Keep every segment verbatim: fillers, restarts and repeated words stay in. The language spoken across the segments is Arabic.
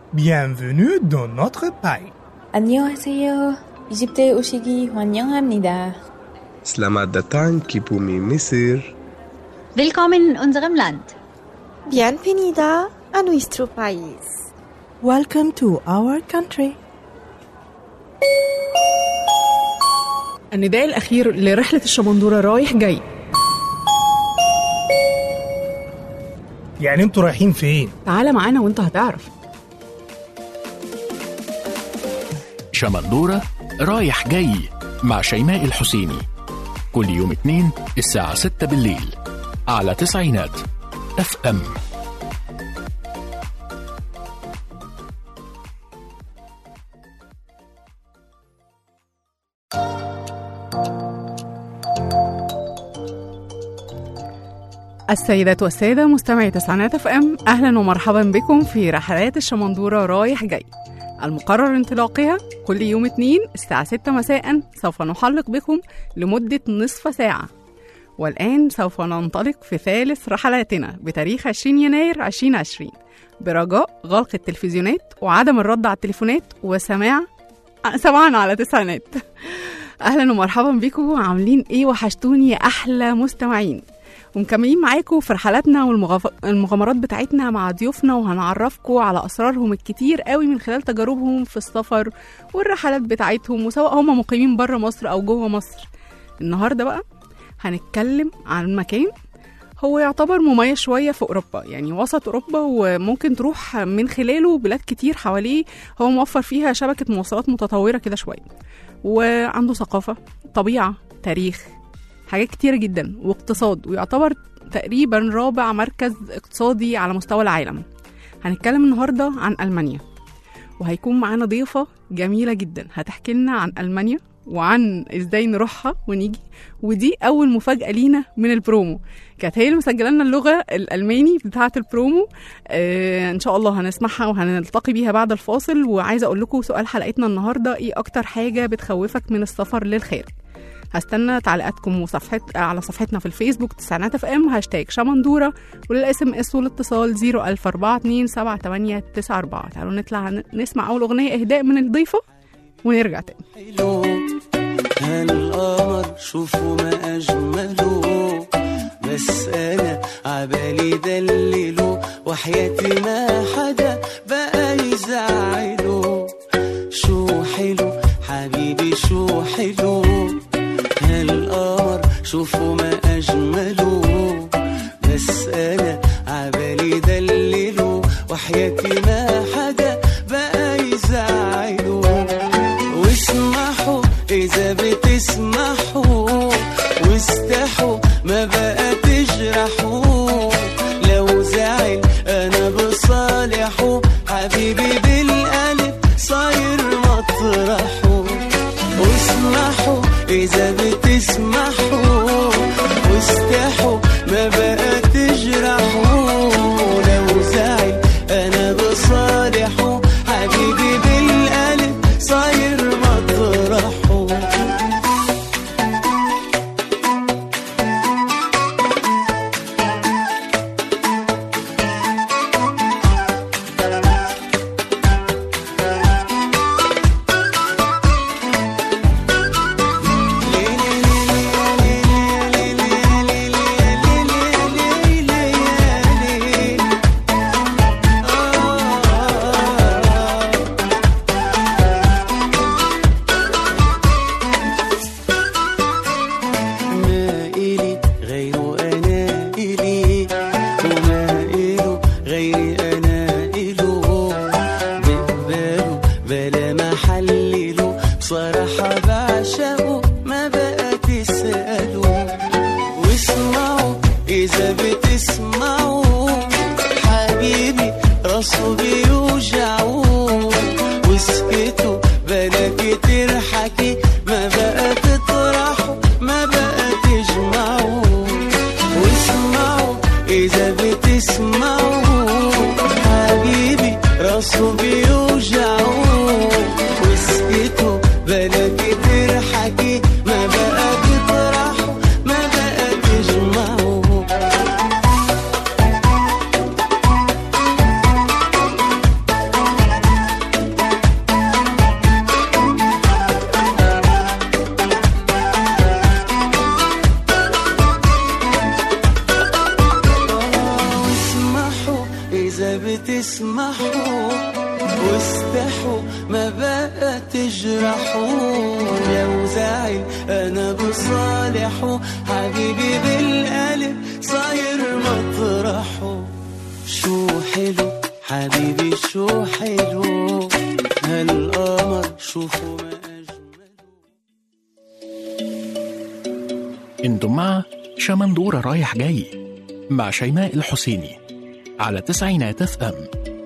Bienvenue dans notre pays. 안녕하세요. 이집트에 오시기 환영합니다. Selamat datang ke bumi Mesir. Willkommen in unserem Land. Bienvenida a nuestro país. Welcome to our country. النداء الأخير لرحلة الشمندورة رايح جاي. يعني انتوا رايحين فين؟ تعال معانا وانت هتعرف. شمندورة رايح جاي مع شيماء الحسيني كل يوم اثنين الساعة ستة بالليل على تسعينات اف ام. السيدات والسادة مستمعي تسعينات اف ام، اهلا ومرحبا بكم في رحلات الشمندورة رايح جاي، المقرر انطلاقها كل يوم اثنين الساعة ستة مساء. سوف نحلق بكم لمدة نصف ساعة، والآن سوف ننطلق في ثالث رحلاتنا بتاريخ عشرين يناير ألفين وعشرين، برجاء غلق التلفزيونات وعدم الرد على التليفونات وسماع سمعنا على تسعينات. أهلا ومرحبا بكم، عاملين ايه؟ وحشتوني يا أحلى مستمعين، ومكملين معاكم في رحلاتنا والمغامرات بتاعتنا مع ضيوفنا، وهنعرفكم على أسرارهم الكتير قوي من خلال تجاربهم في السفر والرحلات بتاعتهم، وسواء هم مقيمين بره مصر أو جوه مصر. النهاردة بقى هنتكلم عن مكان هو يعتبر مميز شوية في أوروبا، يعني وسط أوروبا، وممكن تروح من خلاله بلاد كتير حواليه. هو موفر فيها شبكة مواصلات متطورة كده شوية، وعنده ثقافة، طبيعة، تاريخ، حاجات كتيرة جدا، واقتصاد، ويعتبر تقريبا رابع مركز اقتصادي على مستوى العالم. هنتكلم النهاردة عن ألمانيا، وهيكون معانا ضيفة جميلة جدا هتحكي لنا عن ألمانيا وعن ازاي نروحها ونيجي. ودي أول مفاجأة لينا من البرومو، كانت هي اللي مسجلة لنا اللغة الألماني بتاعة البرومو. آه إن شاء الله هنسمعها وهنلتقي بيها بعد الفاصل. وعايزة أقول لكم سؤال حلقتنا النهاردة، إيه أكتر حاجة بتخوفك من السفر للخارج؟ هستنى تعليقاتكم وصفحت على صفحتنا في الفيسبوك تسعينات اف ام هاشتاج شمندورة، وللاس ام اس والاتصال صفر ألف أربعة اتنين سبعة تمانية تسعة أربعة. تعالوا نطلع نسمع أول أغنية إهداء من الضيفة ونرجع تاني. حلو هالقمر شوفوا ما أجمله، بس أنا عبالي دلله، وحياتي ما حدا بقى يزعله. شو حلو حبيبي شو حلو هالقمر شوفوا ما أجمله، بس أنا عبالي دلله، وحياتي ما حدا بقى يزعله. واسمحوا إذا بتسمحوا، واستحوا ما بقى تجرحوا، لو زعل أنا بصالحه، حبيبي بالقلب صاير مطرحه. واسمحوا إذا بتسمحوا، واستحوا ما بقى تجرحوا، لو زعل أنا بصالحه، حبيبي بالقلب صاير مطرحه. تسمحوا واستحوا ما بقى تجرحوا. لو زعل انا بصالحه حبيبي بالقلب صاير مطرحه. شو حلو حبيبي شو حلو هالقمر شوفوا ما أجمله. انتم مع شمندورة رايح جاي مع شيماء الحسيني على تسعينات اف ام.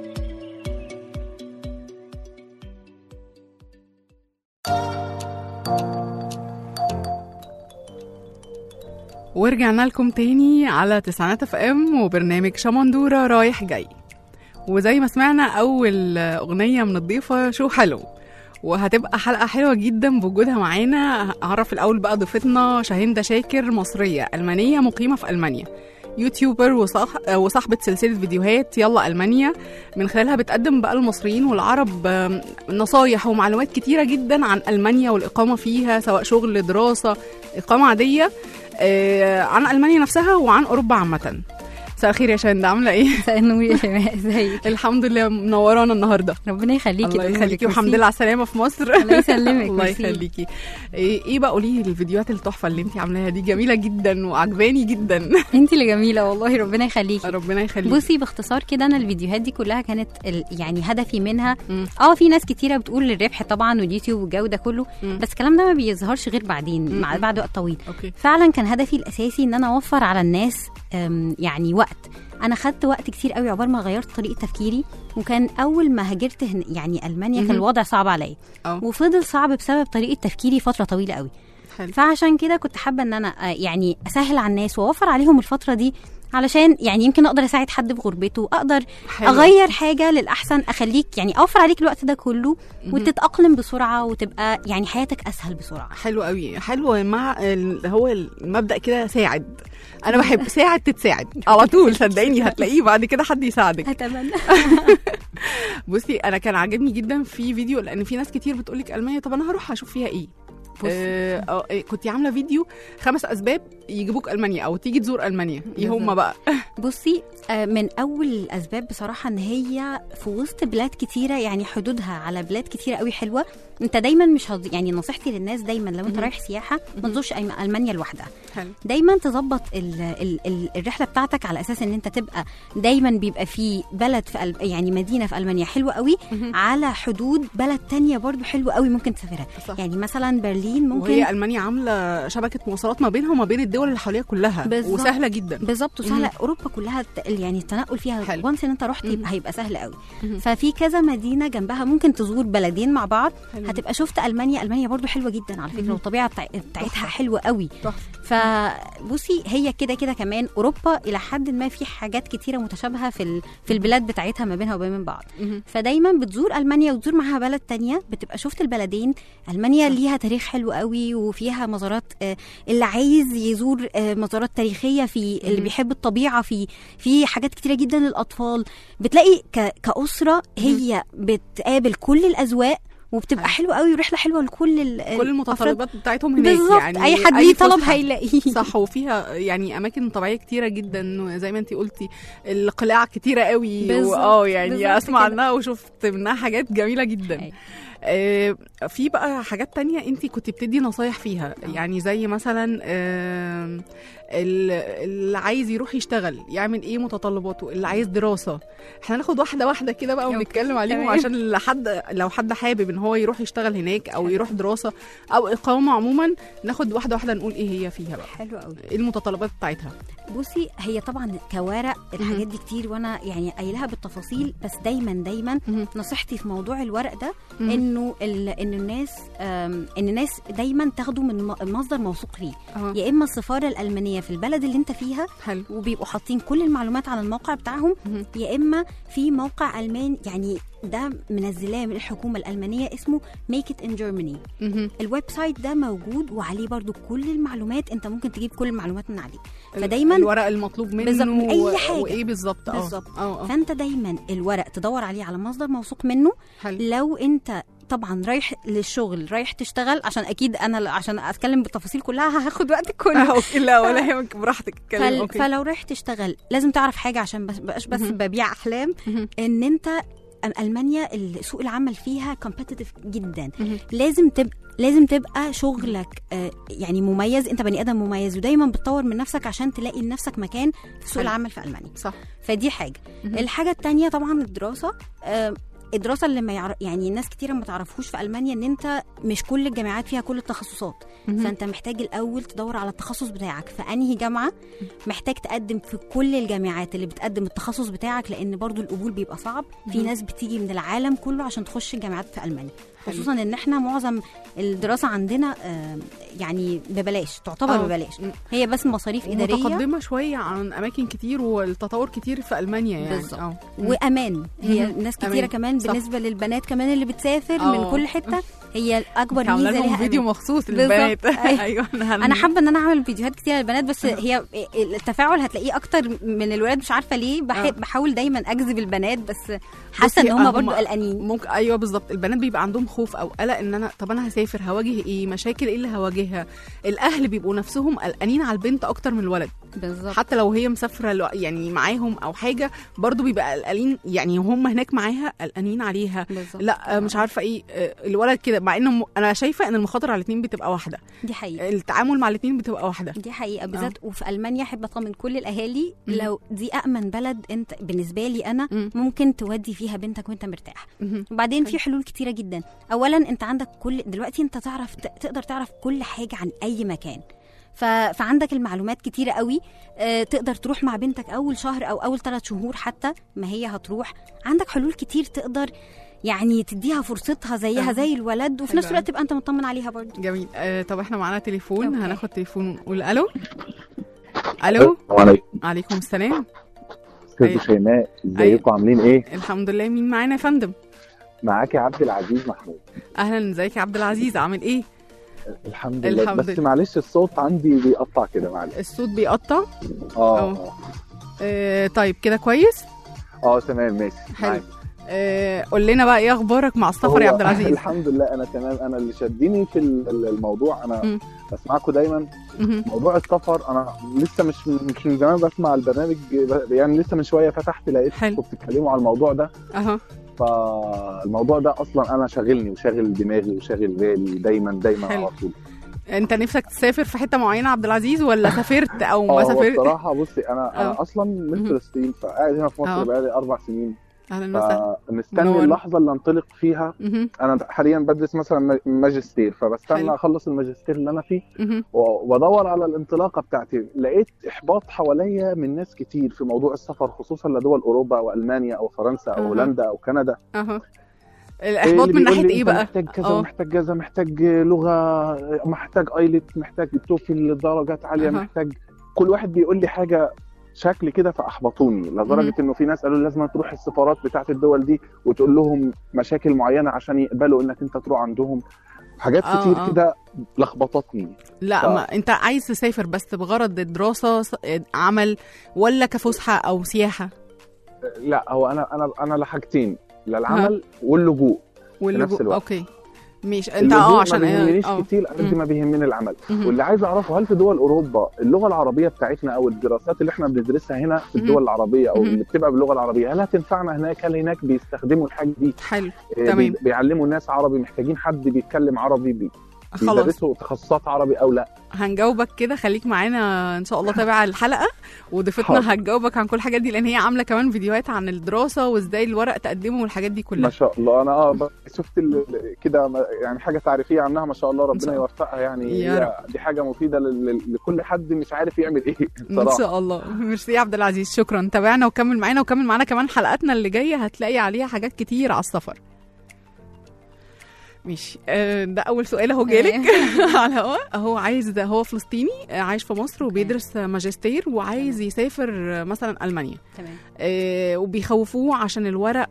ورجعنا لكم تاني على تسعينات اف ام وبرنامج شمندورة رايح جاي. وزي ما سمعنا أول أغنية من الضيفة شو حلو، وهتبقى حلقة حلوة جدا بوجودها معانا. أعرف الأول بقى ضيفتنا شاهندة شاكر، مصرية ألمانية مقيمة في ألمانيا، يوتيوبر وصح... وصاحبة سلسلة فيديوهات يلا ألمانيا. من خلالها بتقدم بقى المصريين والعرب نصايح ومعلومات كتيرة جدا عن ألمانيا والإقامة فيها، سواء شغل دراسة إقامة عادية، عن ألمانيا نفسها وعن أوروبا عامة. مساء الخير يا شاهندة، عاملة ايه؟ مساء النور يا شيماء، ازيك؟ الحمد لله، منورانا النهارده. ربنا يخليكي. الله يخليكي والحمد لله على السلامة في مصر. الله يسلمك. الله يخليكي. ايه, إيه بقى قولي لي الفيديوهات التحفة اللي انت عاملاها دي، جميلة جدا وعجباني جدا. انت اللي جميلة والله، ربنا يخليكي. ربنا يخليكي. بصي باختصار كده، انا الفيديوهات دي كلها كانت يعني هدفي منها اه في ناس كتيرة بتقول الربح طبعا واليوتيوب والجو ده كله، م. بس الكلام ده ما بيظهرش غير بعدين، مع بعد وقت طويل. أوكي. فعلا كان هدفي الاساسي ان انا اوفر على الناس يعني وقت. انا خدت وقت كتير قوي عقبال ما غيرت طريقه تفكيري، وكان اول ما هاجرت يعني المانيا كان الوضع صعب عليا، وفضل صعب بسبب طريقه تفكيري فتره طويله قوي. حلو. فعشان كده كنت حابه ان انا يعني اسهل على الناس واوفر عليهم الفتره دي، علشان يعني يمكن اقدر اساعد حد في غربته، اقدر حلو. اغير حاجه للاحسن، اخليك يعني اوفر عليك الوقت ده كله وتتاقلم بسرعه وتبقى يعني حياتك اسهل بسرعه. حلو قوي. حلو. مع هو المبدا كده ساعد، انا بحب ساعد تتساعد على طول، صدقيني هتلاقيه بعد كده حد يساعدك. اتمنى. بصي انا كان عاجبني جدا في فيديو، لان في ناس كتير بتقولك المانيا، طب انا هروح اشوف فيها ايه. آه آه كنت عامله فيديو خمس اسباب يجيبوك المانيا او تيجي تزور المانيا، ايه هم بقى؟ بصي آه من اول الاسباب بصراحه ان هي في وسط بلاد كتيره، يعني حدودها على بلاد كتيره قوي حلوه. انت دايما مش هض... يعني نصيحتي للناس دايما لو انت رايح سياحه ما تزورش المانيا لوحدها. دايما تظبط ال... ال... ال... الرحله بتاعتك على اساس ان انت تبقى دايما بيبقى في بلد في ال... يعني مدينه في المانيا حلوه قوي على حدود بلد تانية برضو حلوه قوي ممكن تسافرها. يعني مثلا برلين ممكن، وهي المانيا عامله شبكه مواصلات ما بينها وما بين الدول اللي حواليها كلها، بالزبط. وسهله جدا. بالظبط، وسهله. اوروبا كلها يعني التنقل فيها وانس ان انت رحت يبقى هيبقى سهل قوي. ففي كذا مدينه جنبها ممكن تزور بلدين مع بعض. حلو. هتبقى شفت المانيا. المانيا برضو حلوه جدا على فكره، والطبيعه بتاعتها حلوه قوي. فبصي هي كده كده كمان اوروبا الى حد ما في حاجات كتيره متشابهه في في البلاد بتاعتها ما بينها وبين بعض. فدايما بتزور المانيا وتزور معاها بلد تانية، بتبقى شفت البلدين. المانيا ليها تاريخ حلو قوي، وفيها مزارات، اللي عايز يزور مزارات تاريخيه، في اللي بيحب الطبيعه، في في حاجات كتيره جدا للاطفال. بتلاقي كاسره هي بتقابل كل الاذواق، وبتبقى حلوه قوي، ورحله حلوه لكل كل المتطلبات بتاعتهم هناك. بالظبط، يعني اي حد ليه طلب هيلاقيه. صح. وفيها يعني اماكن طبيعيه كتيره جدا، زي ما انتي قلتي القلاع كتيره قوي، واه يعني اسمع عنها وشفت منها حاجات جميله جدا. أي. آه في بقى حاجات تانية انتي كنت بتدي نصايح فيها، يعني زي مثلا آه اللي عايز يروح يشتغل يعمل ايه متطلباته، اللي عايز دراسة. احنا ناخد واحدة واحدة كده بقى ونتكلم عليهم، عشان لحد لو حد حابب ان هو يروح يشتغل هناك او يروح دراسة او اقامة عموما، ناخد واحدة واحدة نقول ايه هي فيها بقى. حلو قوي. ايه المتطلبات بتاعتها؟ بصي هي طبعا كورق الحاجات دي كتير، وانا يعني قايلها بالتفاصيل، بس دايما دايما نصيحتي في موضوع الورق ده انه ان الناس ان الناس دايما تاخده من مصدر موثوق ليه. يا اما السفاره الالمانيه في البلد اللي انت فيها، حلو. وبيبقوا حاطين كل المعلومات على الموقع بتاعهم، يا اما في موقع الماني يعني ده منزلاه من الحكومه الالمانيه اسمه ميك ات ان جيرماني. الويب سايت ده موجود وعليه برضو كل المعلومات، انت ممكن تجيب كل المعلومات من عليه. فدايما الورق المطلوب منه بالظبط من اي حاجه وايه بالظبط. اه بالظبط. فانت دايما الورق تدور عليه على مصدر موثوق منه. حل. لو انت طبعا رايح للشغل، رايح تشتغل، عشان اكيد انا عشان اتكلم بالتفاصيل كلها هاخد وقت كله. اوكي لا ولا يهمك براحتك اتكلم. فل... أوكي. فلو رايح تشتغل لازم تعرف حاجه، عشان بس بقاش بس ببيع احلام، ان انت ألمانيا سوق العمل فيها كومبيتيتيف جدا. لازم تبقى لازم تبقى شغلك آه يعني مميز، انت بني ادم مميز ودايما بتطور من نفسك عشان تلاقي لنفسك مكان في سوق العمل في ألمانيا. صح. فدي حاجه. الحاجه الثانيه طبعا الدراسه. آه الدراسه اللي ما يعرف يعني الناس كتير ما تعرفوش في ألمانيا ان انت مش كل الجامعات فيها كل التخصصات. فانت محتاج الاول تدور على التخصص بتاعك في انهي جامعه، محتاج تقدم في كل الجامعات اللي بتقدم التخصص بتاعك، لان برضو القبول بيبقى صعب. في ناس بتيجي من العالم كله عشان تخش الجامعات في ألمانيا، خصوصا ان احنا معظم الدراسه عندنا يعني ببلاش، تعتبر أوه. ببلاش، هي بس مصاريف اداريه متقدمه شويه عن اماكن كتير، والتطور كتير في ألمانيا يعني. بالظبط. وامان، هي ناس كتيره أمان. كمان صح. بالنسبه للبنات كمان اللي بتسافر أوه. من كل حته، هي اكبر ميزه ليها فيديو مخصوص للبنات. ايوه انا حابه ان انا اعمل فيديوهات كتير للبنات، بس هي التفاعل هتلاقيه اكتر من الولاد، مش عارفه ليه. بحب بحاول دايما اجذب البنات، بس حاسه ان هم برضو قلقانين. ممكن ايوه بالظبط، البنات بيبقى عندهم خوف او قلق ان انا طب انا هسافر هواجه ايه، مشاكل ايه اللي هواجهها. الاهل بيبقوا نفسهم قلقانين على البنت اكتر من الولد بالظبط، حتى لو هي مسافره يعني معاهم او حاجه، برضو بيبقى قلقانين يعني هم هناك معاها قلقانين عليها بالزبط. لا مش عارفه ايه الولد كده، مع ان انا شايفه ان المخاطر على الاثنين بتبقى واحده. دي حقيقه، التعامل مع الاثنين بتبقى واحده. دي حقيقه بالذات. وفي المانيا احب اطمن كل الاهالي م- لو دي امن بلد انت بالنسبه لي انا م- ممكن تودي فيها بنتك وانت مرتاح. وبعدين في حلول كتيره جدا. اولا انت عندك كل دلوقتي انت تعرف تقدر تعرف كل حاجه عن اي مكان، ف... فعندك المعلومات كتيرة قوي. أه تقدر تروح مع بنتك أول شهر أو أول ثلاث شهور حتى ما هي هتروح. عندك حلول كتير تقدر يعني تديها فرصتها زيها أه. زي الولد، وفي نفس الوقت تبقى أنت مطمن عليها برضه. جميل. أه طب احنا معانا تليفون. أوكي. هناخد تليفون ونقول ألو. ألو. عليكم. عليكم السلام. استاذ شيماء، ازيكم عاملين ايه؟ الحمد لله. مين معانا يا فندم؟ معاكي عبد العزيز محمود. أهلا، ازيك يا عبد العزيز، عامل ايه؟ الحمد لله. الحمد بس معلش الصوت عندي بيقطع كده، معلش الصوت بيقطع. اه اه طيب كده كويس. اه تمام ماشي. حلو. آه قول لنا بقى ايه اخبارك مع السفر يا عبد العزيز؟ الحمد لله انا تمام. انا اللي شدني في الموضوع، انا م. بسمعكم دايما. م. موضوع السفر انا لسه مش مش من زمان بسمع البرنامج، يعني لسه من شويه فتحت لقيتكم بتتكلموا على الموضوع ده. اها فالموضوع ده اصلا انا شاغلني وشاغل دماغي وشاغل بالي دايما دايما على طول. انت نفسك تسافر في حته معينه عبد العزيز، ولا سافرت او ما سافرت؟ بصراحه بصي انا أوه. انا اصلا من فلسطين، فقاعد هنا في مصر بقالي اربع سنين. فمستني اللحظه اللي انطلق فيها. مه. انا حاليا بدرس مثلا ماجستير، فبستنى اخلص الماجستير اللي انا فيه وادور على الانطلاقه بتاعتي. لقيت احباط حواليا من ناس كتير في موضوع السفر، خصوصا لدول اوروبا او المانيا او فرنسا او هولندا او كندا. اها الاحباط من ناحيه ايه بقى؟ محتاج كذا أوه. محتاج كذا، محتاج لغه، محتاج ايلت، محتاج توفل درجات عاليه. أه. محتاج كل واحد بيقول لي حاجه شكل كده، فاحبطوني لدرجه انه في ناس قالوا لي لازم تروح السفارات بتاعت الدول دي وتقول لهم مشاكل معينه عشان يقبلوا انك انت تروح عندهم. حاجات آه كتير آه. كده لخبطتني. لا ف... ما انت عايز تسافر بس بغرض الدراسه، عمل، ولا كفسحه او سياحه؟ لا هو انا انا انا لحاجتين، للعمل واللجوء في نفس الوقت. اوكي مش انت اه عشان ما بيهمنيش كتير قد ما بيهمني العمل. مم. واللي عايز اعرفه، هل في دول اوروبا اللغه العربيه بتاعتنا او الدراسات اللي احنا بندرسها هنا في الدول العربيه او مم. اللي بتبقى باللغه العربيه، هل هتنفعنا هناك؟ هل هناك بيستخدموا الحاجه دي؟ حلو. آه تمام. بيعلموا الناس عربي، محتاجين حد بيتكلم عربي، بي بيدرسوا تخصصات عربي او لا؟ هنجاوبك كده، خليك معانا ان شاء الله، تابع الحلقه وضيفتنا هتجاوبك عن كل الحاجات دي، لان هي عامله كمان فيديوهات عن الدراسه وازاي الورق تقدمه والحاجات دي كلها. ما شاء الله. انا اه شفت كده يعني حاجه تعريفيه عنها، ما شاء الله، ربنا يوفقها. يعني هي دي حاجه مفيده لكل حد مش عارف يعمل ايه بصراحه. ان شاء الله. ميرسي يا عبد العزيز، شكرا. تابعنا وكمل معانا، وكمل معانا كمان حلقاتنا اللي جايه، هتلاقي عليها حاجات كتير على السفر. ماشي. ده اول سؤال اهو جالك على هو هو عايز ده هو فلسطيني عايش في مصر وبيدرس ماجستير وعايز يسافر مثلا المانيا. تمام. آه وبيخوفوه عشان الورق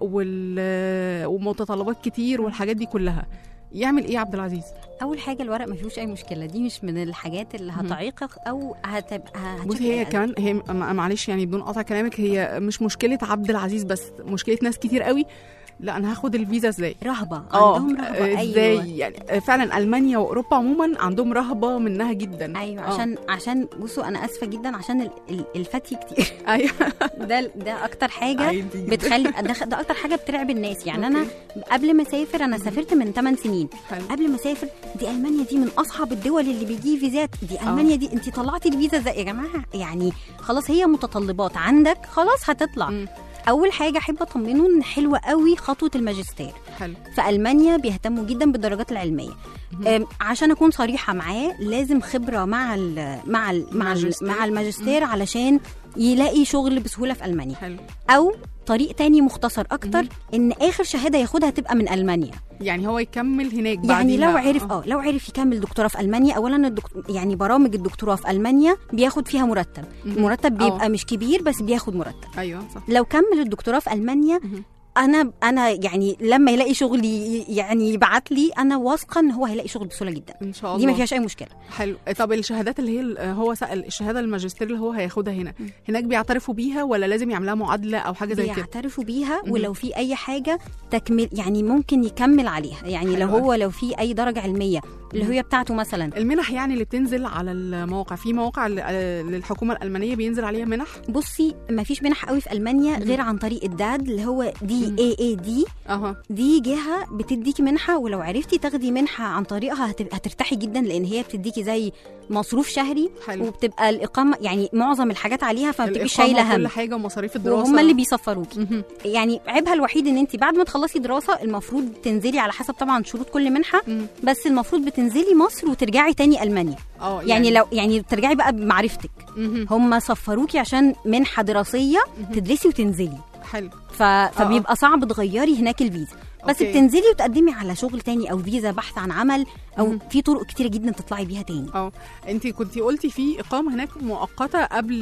ومتطلبات كتير والحاجات دي كلها. يعمل ايه عبد العزيز؟ اول حاجه الورق ما فيهوش اي مشكله، دي مش من الحاجات اللي هتعيقك او هتبقى. بصي هي كمان هي معلش يعني بدون قطع كلامك، هي مش مشكله عبد العزيز بس، مشكله ناس كتير قوي. لا انا هاخد الفيزا ازاي؟ رهبه عندهم رهبه. ازاي؟ أيوة. يعني فعلا المانيا واوروبا عموما عندهم رهبه منها جدا. ايوه عشان أوه. عشان بصوا انا اسفه جدا عشان الفتي كتير. ايوه ده ده اكتر حاجه بتخلي ده, ده اكتر حاجه بترعب الناس. يعني انا قبل ما اسافر انا سافرت من ثمان سنين. حلو. قبل ما اسافر دي المانيا دي من اصعب الدول اللي بيجي فيزات، دي المانيا دي انت طلعتي الفيزا ازاي يا جماعه؟ يعني خلاص هي متطلبات عندك خلاص هتطلع. م. اول حاجه احب اطمنه ان حلوه قوي خطوه الماجستير. حلو. في المانيا بيهتموا جدا بالدرجات العلميه. عشان اكون صريحه معاه لازم خبره مع ال مع ال مع ال مع الماجستير علشان يلاقي شغل بسهوله في المانيا. حلو. او طريق تاني مختصر اكتر، ان اخر شهاده ياخدها تبقى من المانيا، يعني هو يكمل هناك بعد. يعني لو عرف اه لو عرف يكمل دكتوراه في المانيا. اولا الدكتور يعني برامج الدكتوراه في المانيا بياخد فيها مرتب. المرتب بيبقى أوه. مش كبير بس بياخد مرتب. ايوه صح. لو كمل الدكتوراه في المانيا مم. انا انا يعني لما يلاقي شغل يعني يبعت لي، انا واثقه ان هو هيلاقي شغل بسهوله جدا ان شاء الله. دي ما فيهاش اي مشكله. حلو. طب الشهادات اللي هي هو سأل الشهاده الماجستير اللي هو هياخدها هنا م. هناك بيعترفوا بيها ولا لازم يعملها معادله او حاجه زي كده؟ بيعترفوا بيها. م. ولو في اي حاجه تكمل يعني ممكن يكمل عليها. يعني لو هو لو في اي درجه علميه اللي هي بتاعته مثلا. المنح يعني اللي بتنزل على المواقع، في مواقع للحكومه الالمانيه بينزل عليها منح. بصي ما فيش منح قوي في المانيا م. غير عن طريق الداد اللي هو دي اي اي دي. أه. دي جهه بتديكي منحه، ولو عرفتي تاخدي منحه عن طريقها هترتاحي جدا، لان هي بتديكي زي مصروف شهري. حلو. وبتبقى الاقامه يعني معظم الحاجات عليها، فما بتبقيش شايله هم كل حاجه ومصاريف الدراسه وهم اللي بيسفروكي. يعني عيبها الوحيد ان انت بعد ما تخلصي دراسه المفروض تنزلي على حسب طبعا شروط كل منحه. م. بس المفروض بتنزلي مصر وترجعي تاني المانيا. يعني, يعني لو يعني ترجعي بقى بمعرفتك. هم سفروكي عشان منحه دراسيه م. تدرسي وتنزلي. حلو. ف... فبيبقى صعب تغيري هناك الفيزا، بس أوكي. بتنزلي وتقدمي على شغل تاني او فيزا بحث عن عمل او م- في طرق كتيره جدا تطلعي بيها تاني. اه انت كنتي قلتي في اقامه هناك مؤقته قبل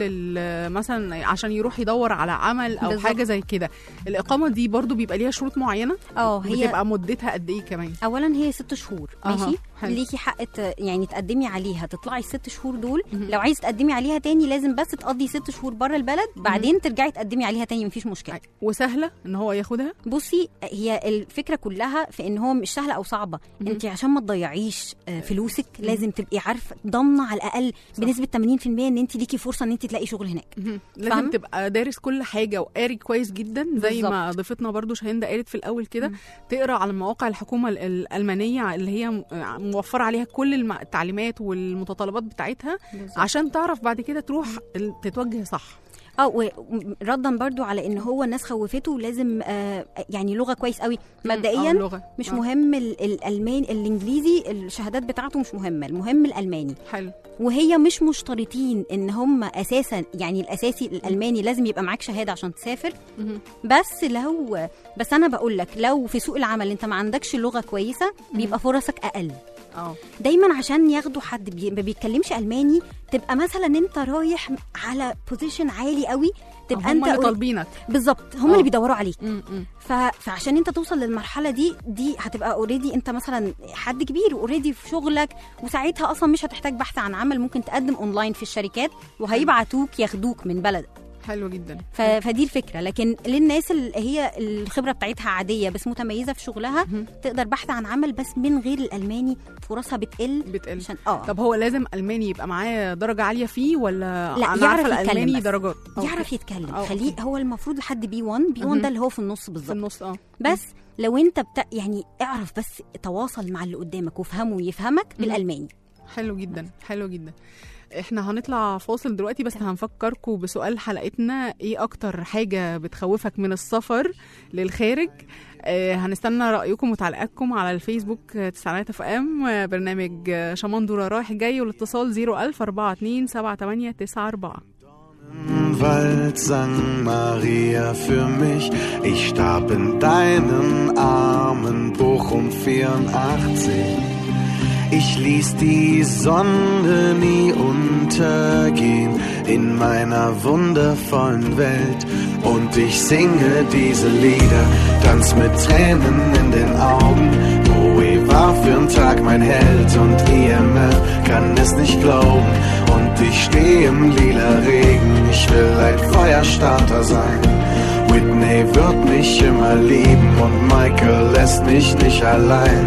مثلا عشان يروح يدور على عمل او بالزبط. حاجه زي كده. الاقامه دي برضو بيبقى ليها شروط معينه؟ اه هي بتبقى مدتها قد ايه كمان؟ اولا هي ست شهور. ماشي. ليكي حق يعني تقدمي عليها تطلعي الست شهور دول. م- لو عايز تقدمي عليها تاني لازم بس تقضي ست شهور بره البلد، بعدين م- ترجعي تقدمي عليها تاني مفيش مشكله. وسهله ان هو ياخدها؟ بصي هي الفكره كلها في ان هو مش سهله او صعبه. انت عشان ما تضيعيش فلوسك م- لازم تبقي عارفه ضامنه على الاقل صح. بنسبه ثمانين بالمية ان انت ليكي فرصه ان انت تلاقي شغل هناك. م- لازم فهم؟ تبقى دارس كل حاجه وقاري كويس جدا زي بالزبط. ما ضيفتنا برضو شاهين قالت في الاول كده، تقرا على مواقع الحكومه الالمانيه اللي هي موفره عليها كل التعليمات والمتطلبات بتاعتها بالزبط. عشان تعرف بعد كده تروح تتوجه صح. اه وردا برضو على ان هو الناس خوفته لازم آه يعني لغه كويس قوي مبدئيا. مش أوه. مهم الالماني الانجليزي الشهادات بتاعته مش مهمه، المهم الالماني. حلو. وهي مش مشترطين ان هم اساسا يعني الاساسي الالماني لازم يبقى معاك شهاده عشان تسافر. بس لو بس انا بقول لك لو في سوق العمل انت ما عندكش لغه كويسه بيبقى فرصك اقل. أوه. دايما عشان ياخدوا حد بي... ما بيتكلمش الماني تبقى مثلا انت رايح على بوزيشن عالي قوي، تبقى انت اللي طالبينك بالظبط، هم اللي بيدوروا عليك. ف... فعشان انت توصل للمرحله دي دي هتبقى اوريدي انت مثلا حد كبير اوريدي في شغلك، وساعتها اصلا مش هتحتاج بحث عن عمل، ممكن تقدم اونلاين في الشركات وهيبعتوك ياخدوك من بلدك. حلو جدا. ف... فدي الفكره. لكن للناس اللي هي الخبره بتاعتها عاديه بس متميزه في شغلها م- تقدر بحث عن عمل، بس من غير الالماني فرصها بتقل بتقل عشان اه طب هو لازم الماني يبقى معاه درجه عاليه فيه ولا لا انا يعرف عارفه الالماني درجات؟ يعرف يتكلم. خليه هو المفروض لحد بي واحد بي واحد ده اللي هو في النص بالظبط، في النص. اه بس لو انت بتا... يعني اعرف بس تواصل مع اللي قدامك وفهمه ويفهمك م- بالالماني. حلو جدا حلو جدا. احنا هنطلع فاصل دلوقتي، بس هنفكركم بسؤال حلقتنا: ايه اكتر حاجة بتخوفك من السفر للخارج؟ اه هنستنى رأيكم وتعليقاتكم على الفيسبوك تسعينات اف ام، برنامج شمندورة رايح جاي، والاتصال صفر ألف أربعة اتنين سبعة تمانية تسعة أربعة. Wald sang Maria für mich. Ich starb in deinen Armen, Bochum vierundachtzig. Ich ließ die Sonne nie untergehen in meiner wundervollen Welt. Und ich singe diese Lieder, tanz mit Tränen in den Augen. Bowie war für'n Tag mein Held und E M F kann es nicht glauben. Und ich steh im lila Regen, ich will ein Feuerstarter sein. Whitney wird mich immer lieben und Michael lässt mich nicht allein.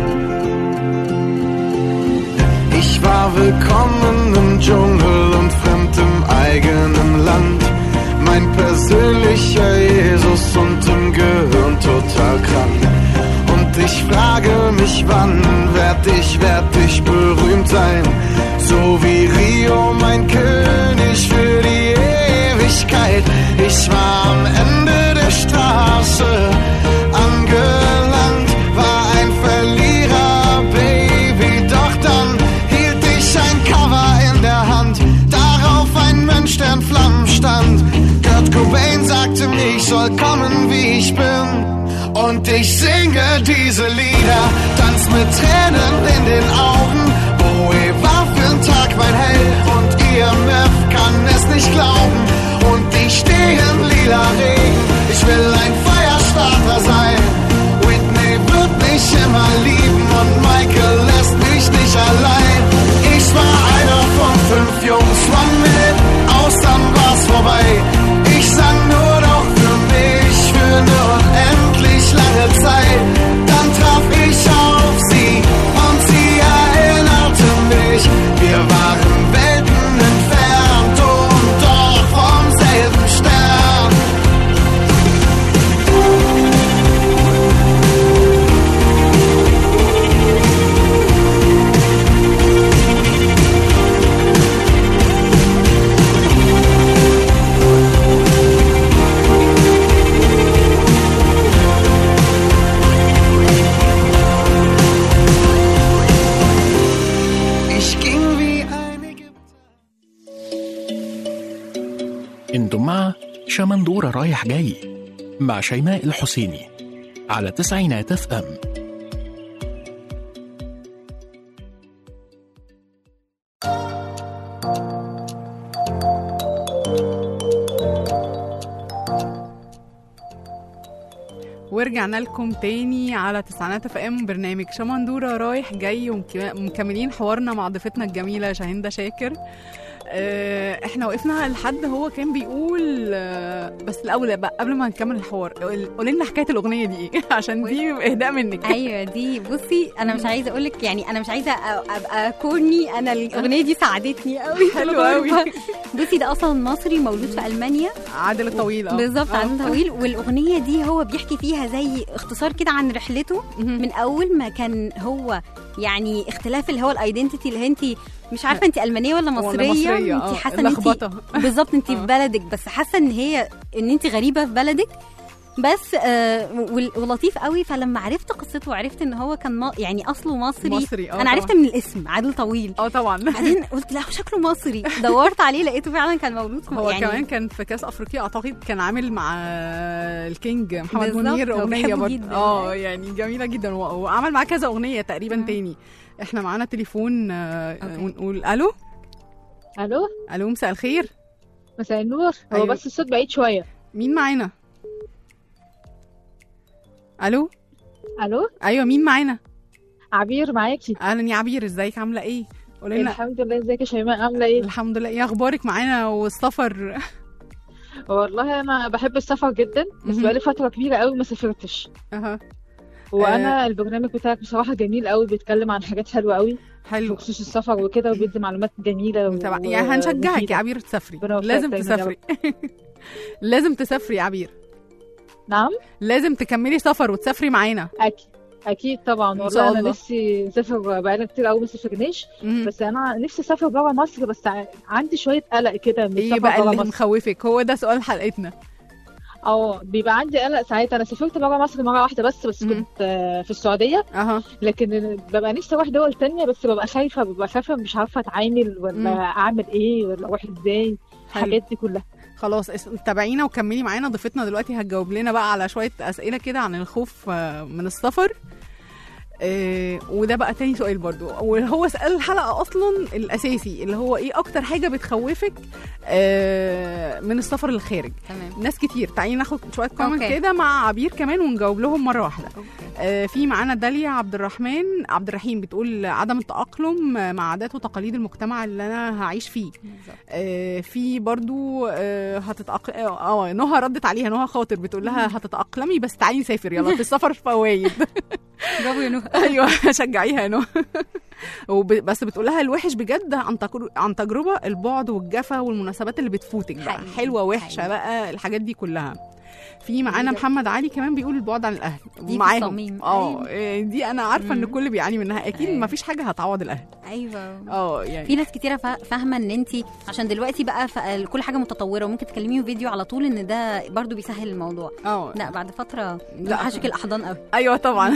Ich war willkommen im Dschungel und fremd im eigenen Land. Mein persönlicher Jesus und im Gehirn total krank. Und ich frage mich, wann werd ich, werd ich berühmt sein? So wie Rio, mein König für die Ewigkeit. Ich war am Ende der Straße angelangt, war ein Verlierer, Baby, doch dann hielt ich ein Cover in der Hand, darauf ein Mensch, der in Flammen stand. Kurt Cobain sagte mir, ich soll kommen, wie ich bin. Und ich singe diese Lieder, tanz mit Tränen in den Augen. Bowie war für'n Tag mein Held und E M F kann es nicht glauben. Und ich stehe im lila Regen, ich will ein Feuerstarter sein. Whitney wird mich immer lieben und Michael lässt mich nicht allein. Ich war einer von fünf Jungs, one minute, aus dann war's vorbei. Ich sang nur noch für mich, für eine unendlich lange Zeit. Dann traf ich auf sie und sie erinnerte mich. Wir waren Welten entfernt und doch vom selben Stern. انتم مع شمندورة رايح جاي مع شيماء الحسيني على تسعينات اف ام. ورجعنا لكم تاني على تسعينات اف ام، برنامج شمندورة رايح جاي، ومكملين حوارنا مع ضيفتنا الجميلة شاهندة شاكر. احنا وقفنا لحد هو كان بيقول، بس الاول بقى قبل ما نكمل الحوار قولي لنا حكايه الاغنيه دي ايه عشان دي اهداء منك. ايوه دي بصي انا مش عايزه اقول لك، يعني انا مش عايزه ابقى كورني، انا الاغنيه دي ساعدتني قوي. حلو قوي. بصي ده اصلا مصري مولود في المانيا، عادل الطويل. اه بالظبط، عادل الطويل. والاغنيه دي هو بيحكي فيها زي اختصار كده عن رحلته من اول ما كان هو، يعني اختلاف اللي هو الايدنتيتي اللي انت مش عارفه انت المانيه ولا مصريه, مصرية. انت حاسه ان انت بالظبط انت في بلدك، بس حاسه ان هي ان انت غريبه في بلدك بس. آه ولطيف قوي. فلما عرفت قصته وعرفت ان هو كان يعني اصله مصري, مصري. انا عرفت من الاسم عادل طويل. اه طبعا. بعدين قلت لا شكله مصري، دورت عليه لقيته فعلا كان مولود هو يعني كمان كان في كاس افريقيا اعتقد، كان عامل مع الكينج محمد منير اغنيه برضه اه يعني جميله جدا، وعمل معاه كذا اغنيه تقريبا م. تاني. احنا معانا تليفون آه ونقول الو. الو الو مساء الخير. مساء النور. هو أيوه. بس الصوت بعيد شويه. مين معانا؟ الو الو ايوه مين معانا؟ عبير معاكي. اهلا يا عبير، ازيك عامله ايه؟ قولي لنا. الحمد لله. ازيك يا شيماء عامله ايه؟ الحمد لله. ايه اخبارك معانا والسفر؟ والله انا بحب السفر جدا، بس بقالي فتره كبيره قوي ما سافرتش. اها وانا آه. البرنامج بتاعك بصراحه جميل قوي، بيتكلم عن حاجات حلوه قوي حلو بخصوص السفر وكده، وبيدي معلومات جميله و... يعني هنشجعك يا عبير تسافري، لازم تسافري. لازم تسافري يا عبير. نعم لازم تكملي سفر وتسافري معانا. اكيد اكيد طبعا. والله انا نفسي اسافر، بقالنا كتير قوي ما سافرناش، بس انا نفسي اسافر بره مصر، بس عندي شويه قلق كده من السفر بره مصر. ايه بقى اللي مخوفك؟ هو ده سؤال حلقتنا. اه بيبقى عندي قلق ساعات. انا سافرت بره مصر مره واحده بس بس كنت في السعوديه. أه. لكن ببقى نفسي اروح دول تانية، بس ببقى خايفه ببقى خايفه مش عارفه اتعامل ولا مم. اعمل ايه ولا اروح ازاي، الحاجات دي كلها. خلاص تابعينا وكملي معانا. ضيفتنا دلوقتي هتجاوب لنا بقى على شويه اسئله كده عن الخوف من السفر. آه وده بقى تاني سؤال برضو، وهو سؤال الحلقة أصلا الأساسي اللي هو إيه أكتر حاجة بتخوفك آه من السفر للخارج. تمام. ناس كتير، تعالي ناخد شوية كومنت كده مع عبير كمان ونجاوب لهم مرة واحدة. آه في معانا داليا عبد الرحمن عبد الرحيم بتقول عدم التأقلم مع عادات وتقاليد المجتمع اللي أنا هعيش فيه. آه في برضو آه هتتأقلم اه آه، نهى ردت عليها، نهى خاطر بتقول لها هتتأقلمي بس تعالي نسافر يلا، في السفر فوايد. برافو يا نهى. ايوه شجعيها يا نهى. بس بتقول لها الوحش بجد عن عن تجربه، البعد والجفا والمناسبات اللي بتفوتك بقى، حلوه وحشه بقى الحاجات دي كلها. في معانا محمد علي كمان بيقول البعد عن الاهل معاهم. اه دي انا عارفه ان الكل بيعاني منها اكيد. أيوة. ما فيش حاجه هتعوض الاهل. ايوه اه يعني في ناس كتيره فاهمه ان انت عشان دلوقتي بقى كل حاجه متطوره وممكن تكلميه فيديو على طول، ان ده برضو بيسهل الموضوع. اه لا بعد فتره هشكل الاحضان قوي. ايوه طبعا.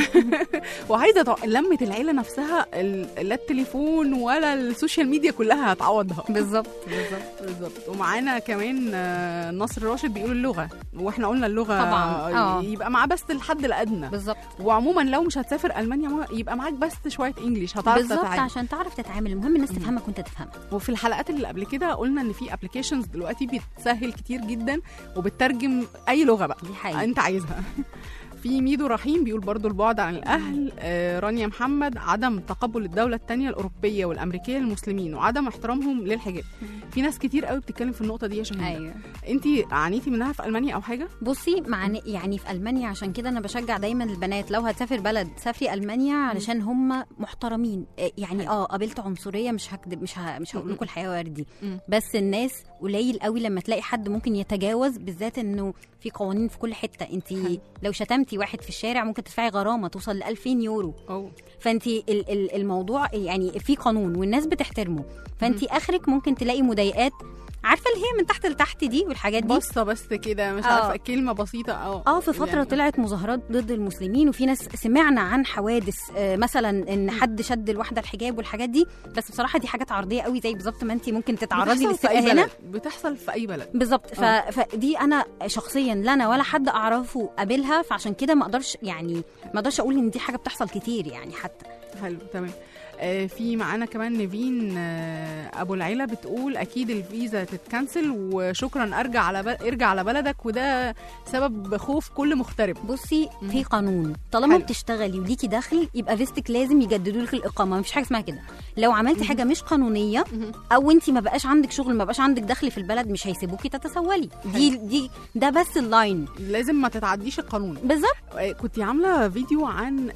وعايزه لمه العيله نفسها، لا التليفون ولا السوشيال ميديا كلها هتعوضها. بالظبط بالظبط بالظبط. ومعانا كمان نصر راشد بيقول اللغه، واحنا قلنا اللغه طبعا آه. يبقى معاه بس الحد الادنى. بالظبط. وعموما لو مش هتسافر المانيا يبقى معاك بس شويه انجليش هتعرف تتعامل. بالظبط عشان تعرف تتعامل، المهم الناس تفهمك وانت تفهمها. وفي الحلقات اللي قبل كده قلنا ان في ابلكيشنز دلوقتي بتسهل كتير جدا وبتترجم اي لغه بقى دي حقيقة. انت عايزها. في ميدو رحيم بيقول برضو البعد عن الأهل. آه رانيا محمد عدم تقبل الدولة التانية الأوروبية والأمريكية للمسلمين وعدم احترامهم للحجاب. في ناس كتير قوي بتتكلم في النقطة دي يا شهيدة. أيوة. انتي عانيتي منها في ألمانيا أو حاجة؟ بصي مع يعني في ألمانيا عشان كده أنا بشجع دايما البنات لو هتسافر بلد سافري ألمانيا علشان هم محترمين. يعني اه قابلت عنصرية مش هكدب مش ه... مش هقول لكم الحياة وردي، بس الناس قليل قوي لما تلاقي حد ممكن يتجاوز، بالذات انه في قوانين في كل حتة. انتي لو شتمتي واحد في الشارع ممكن تدفعي غرامه توصل ل ألفين يورو. أوه. فانتي ال- ال- الموضوع يعني في قانون والناس بتحترمه، فانتي اخرك ممكن تلاقي مضايقات عارفه اللي هي من تحت لتحت دي والحاجات دي بصه بس كده مش آه. عارفه كلمه بسيطه اه اه في فتره يعني. طلعت مظاهرات ضد المسلمين وفي ناس سمعنا عن حوادث آه مثلا ان حد شد الواحده الحجاب والحاجات دي، بس بصراحه دي حاجات عرضيه قوي زي بالظبط ما انت ممكن تتعرضي للسرقه هنا. بتحصل في اي بلد بالظبط. ف... فدي انا شخصيا لا انا ولا حد اعرفه قابلها، فعشان كده ما اقدرش يعني ما اقدرش اقول ان دي حاجه بتحصل كتير يعني حتى. حلو تمام. آه في معانا كمان نيفين آه ابو العيله بتقول اكيد الفيزا تتكنسل وشكرا ارجع على ب... ارجع على بلدك، وده سبب خوف كل مغترب. بصي في قانون طالما حلو. بتشتغلي وليكي دخل يبقى فيستك لازم يجددوا لك الاقامه، مفيش حاجه اسمها كده. لو عملتي حاجه مش قانونيه او انت ما بقاش عندك شغل ما بقاش عندك دخل في البلد مش هيسيبوكي تتسولي. دي دي ده بس اللاين، لازم ما تتعديش القانون. بالظبط. آه كنت عامله فيديو عن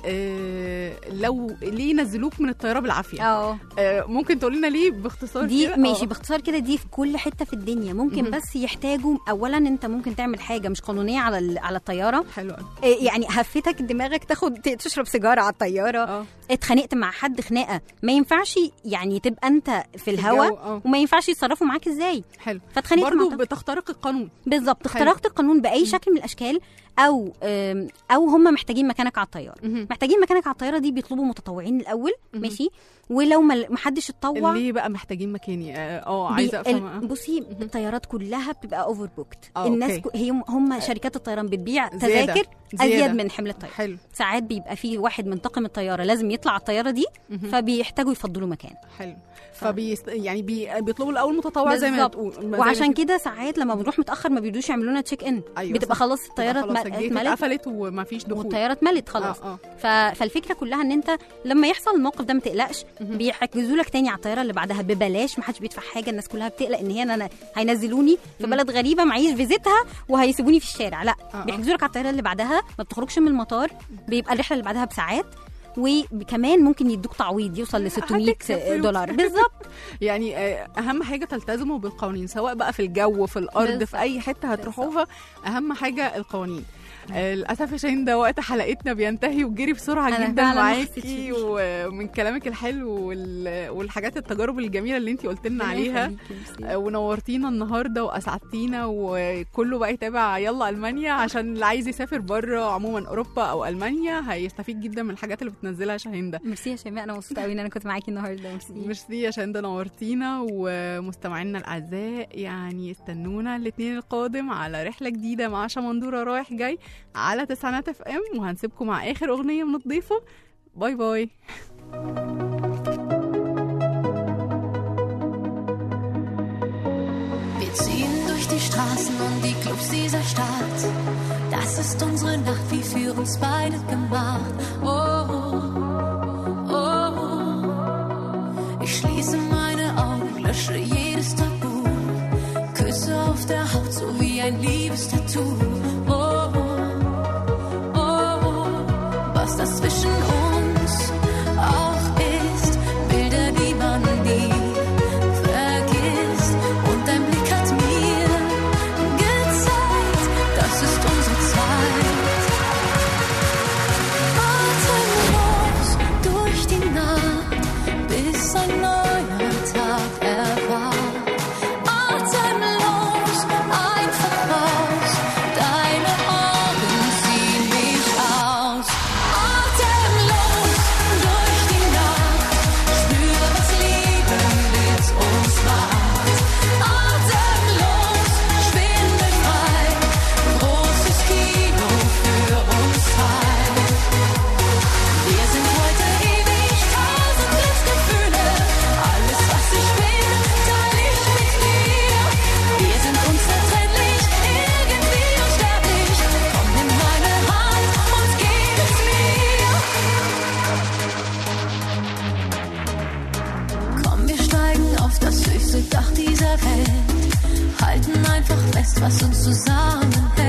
آه لو ليه نزلوك من الطياره بالعافيه. اه ممكن تقول لنا ليه باختصار دي كده؟ ماشي باختصار كده. دي في كل حته في الدنيا ممكن م-م. بس يحتاجوا اولا انت ممكن تعمل حاجه مش قانونيه على على الطياره. حلو. يعني هفتك دماغك تاخد تشرب سيجاره على الطياره. أوه. اتخانقت مع حد خناقه ما ينفعش يعني تبقى انت في الهواء وما ينفعش يتصرفوا معاك ازاي. حلو. فاتخانقت برضه بتخترق القانون. بالظبط اخترقت القانون باي شكل من الاشكال، او او هم محتاجين مكانك على الطياره. م-م. محتاجين مكانك على الطياره دي بيطلبوا متطوعين الاول. م-م. ماشي. ولو ما حدش اتطوع ليه بقى محتاجين مكاني؟ اه عايزه افهم. بصي الطيارات كلها بتبقى اوفر بوكت. الناس ك... هي هم شركات الطيران بتبيع تذاكر ازيد من حمل الطياره. حلو. ساعات بيبقى في واحد من طاقم الطياره لازم يطلع على الطياره دي فبيحتاجوا يفضلوا مكان. حلو. فبي يعني بي... بيطلبوا الاول متطوع زي ما تقول. وعشان كده ساعات لما بنروح متاخر ما بيدوش يعملوا لنا تشيك ان. أيوة بتبقى خلاص الطياره اتقفلت وما فيش دخول والطياره اتملت خلاص. آه آه. ف... فالفكره كلها ان انت لما يحصل الموقف ده ما تقلقش، بيحجزوا لك تاني على الطياره اللي بعدها ببلاش، ما حدش بيدفع حاجه. الناس كلها بتقلق ان هي انا هينزلوني في بلد غريبه معيش فيزيتها وهيسيبوني في الشارع. لا آه بيحجزوا لك على الطياره اللي بعدها، ما بتخرجش من المطار، بيبقى الرحله اللي بعدها بساعات، وكمان ممكن يدوك تعويض يوصل ل ستمية دولار. بالظبط. يعني اهم حاجه تلتزموا بالقوانين سواء بقى في الجو في الارض بالزبط. في اي حته هتروحوها اهم حاجه القوانين. للاسف عشان ده وقت حلقتنا بينتهي وجري بسرعه جدا معاكي، ومن كلامك الحلو والحاجات التجارب الجميله اللي انتي قلت لنا عليها ونورتينا النهارده واسعدتينا. وكله بقى يتابع يلا المانيا عشان اللي عايز يسافر بره عموما اوروبا او المانيا هيستفيد جدا من الحاجات اللي بتنزلها شاهندة. ميرسي يا شيماء، انا مبسوطه قوي ان انا كنت معاكي النهارده. ميرسي ميرسي يا شاهندة، نورتينا. ومستمعينا الاعزاء يعني استنونا الاثنين القادم على رحله جديده مع شمندوره رايح جاي على تسعينات اف ام، وهنسيبكم مع اخر اغنيه من الضيفه. باي باي. Wir ziehen durch die Straßen und die Clubs dieser Stadt. Das ist unsere Nacht, wie für uns beide gemacht. Oh, oh, oh. Ich schließe meine Augen, lösche jedes Tabu. Küsse auf der Haut, so wie ein Liebestattoo. Oh, oh, oh. Was das zwischen uns auch ist, Bilder, die man nie vergisst. Und dein Blick hat mir gezeigt, das ist unsere Zeit. Atemlos durch die Nacht, bis ein neuer Tag erwacht. Atemlos, einfach raus, deine Augen ziehen mich aus. Atemlos durch die Nacht, spür, was Liebe mit uns macht. Atemlos, schwindelfrei, großes Kino für uns zwei. Wir sind heute ewig, tausend Glücksgefühle. Alles, was ich bin, teile ich mit dir. Wir sind unzertrennlich, irgendwie unsterblich. Komm, nimm meine Hand und gib es mir. Komm, wir steigen auf das höchste Dach dieser Welt. Halten einfach fest, was uns zusammenhält.